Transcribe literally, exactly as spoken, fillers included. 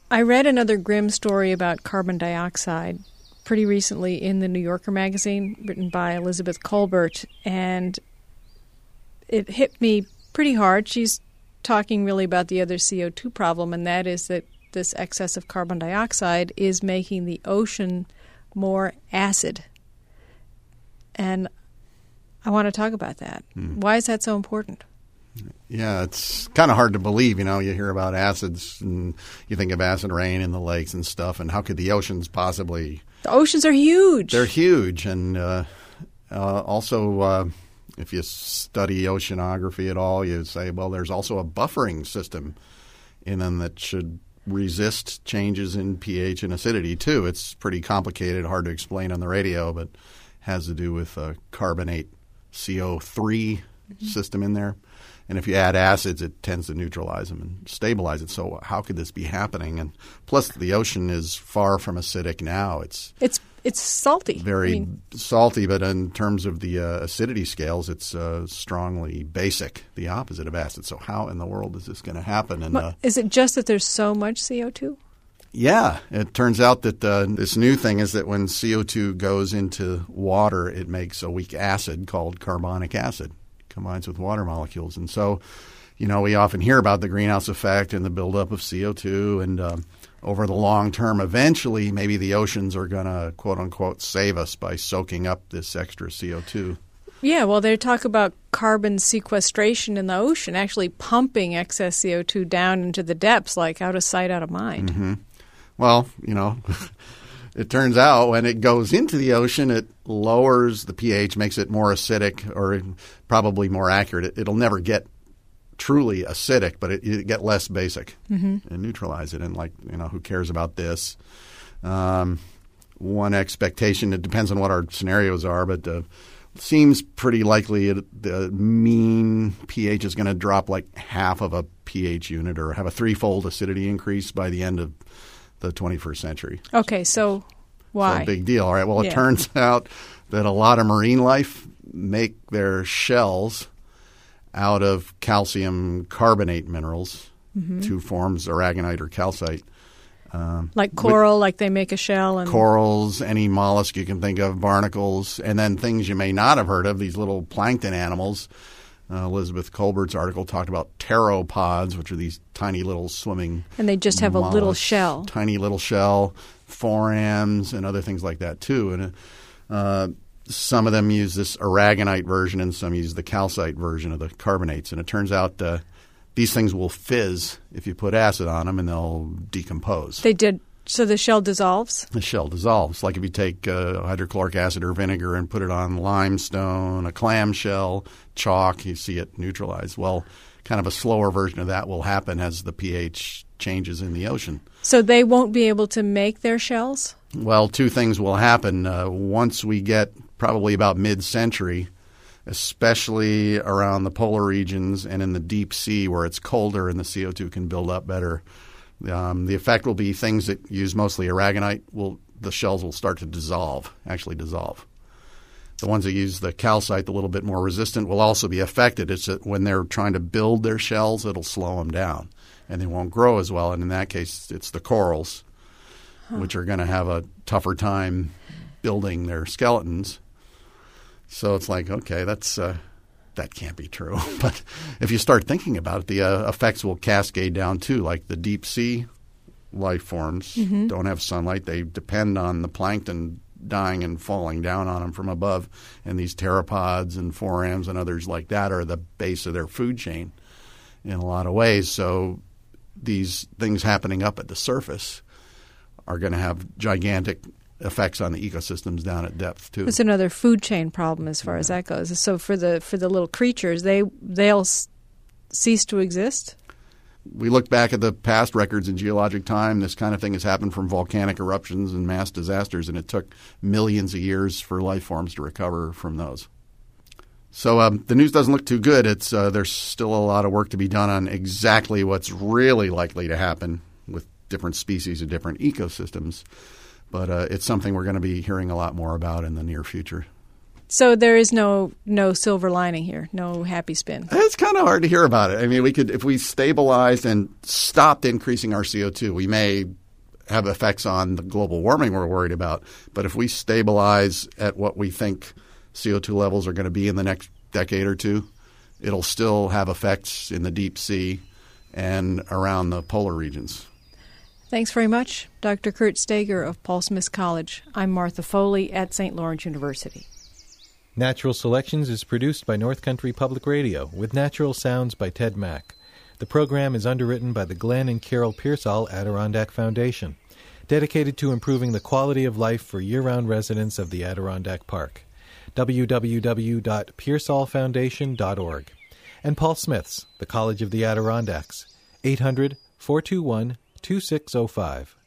I read another grim story about carbon dioxide pretty recently in the New Yorker magazine, written by Elizabeth Kolbert, and it hit me pretty hard. She's talking really about the other C O two problem, and that is that this excess of carbon dioxide is making the ocean more acid. And I want to talk about that. Mm. Why is that so important? Yeah, it's kind of hard to believe. You know, you hear about acids and you think of acid rain in the lakes and stuff, and how could the oceans possibly... The oceans are huge. They're huge. And uh, uh, also, uh, if you study oceanography at all, you say, well, there's also a buffering system in them that should resist changes in pH and acidity, too. It's pretty complicated, hard to explain on the radio, but has to do with uh, carbonate C O three mm-hmm. system in there. And if you add acids, it tends to neutralize them and stabilize it. So how could this be happening? And plus, the ocean is far from acidic now. It's it's it's salty. Very I mean, salty, but in terms of the uh, acidity scales, it's uh, strongly basic, the opposite of acid. So how in the world is this going to happen? And uh, is it just that there's so much C O two? Yeah. It turns out that uh, this new thing is that when C O two goes into water, it makes a weak acid called carbonic acid. Combines with water molecules. And so, you know, we often hear about the greenhouse effect and the buildup of C O two. And um, over the long term, eventually, maybe the oceans are going to, quote unquote, save us by soaking up this extra C O two. Yeah, well, they talk about carbon sequestration in the ocean, actually pumping excess C O two down into the depths, like out of sight, out of mind. Mm-hmm. Well, you know, it turns out when it goes into the ocean, it lowers the pH, makes it more acidic, or probably more accurate. It, it'll never get truly acidic, but it, it get less basic mm-hmm. and neutralize it. And like, you know, who cares about this? Um, one expectation, it depends on what our scenarios are, but uh, seems pretty likely it, the mean pH is going to drop like half of a pH unit or have a threefold acidity increase by the end of the twenty-first century. Okay, so why? So big deal. All right. Well, yeah. It turns out that a lot of marine life make their shells out of calcium carbonate minerals, mm-hmm. two forms, aragonite or calcite. Um, like coral, like they make a shell. And corals, any mollusk you can think of, barnacles, and then things you may not have heard of, these little plankton animals. Uh, Elizabeth Kolbert's article talked about pteropods, which are these tiny little swimming And they just have mollusks, a little shell. Tiny little shell, forams, and other things like that, too. And uh, some of them use this aragonite version and some use the calcite version of the carbonates. And it turns out uh, these things will fizz if you put acid on them, and they'll decompose. They did. So the shell dissolves? The shell dissolves. Like if you take uh, hydrochloric acid or vinegar and put it on limestone, a clam shell, chalk, you see it neutralize. Well, kind of a slower version of that will happen as the pH changes in the ocean. So they won't be able to make their shells? Well, two things will happen. Uh, once we get probably about mid-century, especially around the polar regions and in the deep sea where it's colder and the C O two can build up better, Um, the effect will be things that use mostly aragonite, will the shells will start to dissolve, actually dissolve. The ones that use the calcite, a little bit more resistant, will also be affected. It's that when they're trying to build their shells, it'll slow them down, and they won't grow as well. And in that case, it's the corals, huh. which are going to have a tougher time building their skeletons. So it's like, okay, that's uh, that can't be true. But if you start thinking about it, the uh, effects will cascade down too. Like the deep sea life forms mm-hmm. don't have sunlight. They depend on the plankton dying and falling down on them from above. And these pteropods and forams and others like that are the base of their food chain in a lot of ways. So these things happening up at the surface are going to have gigantic effects on the ecosystems down at depth too. It's another food chain problem as far yeah. as that goes. So for the for the little creatures, they they'll s- cease to exist. We look back at the past records in geologic time. This kind of thing has happened from volcanic eruptions and mass disasters, and it took millions of years for life forms to recover from those. So um, the news doesn't look too good. It's uh, there's still a lot of work to be done on exactly what's really likely to happen with different species and different ecosystems. But uh, it's something we're going to be hearing a lot more about in the near future. So there is no no silver lining here, no happy spin. It's kind of hard to hear about it. I mean, we could if we stabilized and stopped increasing our C O two, we may have effects on the global warming we're worried about. But if we stabilize at what we think C O two levels are going to be in the next decade or two, it'll still have effects in the deep sea and around the polar regions. Thanks very much, Doctor Kurt Stager of Paul Smith College. I'm Martha Foley at Saint Lawrence University. Natural Selections is produced by North Country Public Radio with natural sounds by Ted Mack. The program is underwritten by the Glenn and Carol Pearsall Adirondack Foundation, dedicated to improving the quality of life for year-round residents of the Adirondack Park. w w w dot pearsall foundation dot org. And Paul Smith's, the College of the Adirondacks, eight hundred, four two one, two six zero five.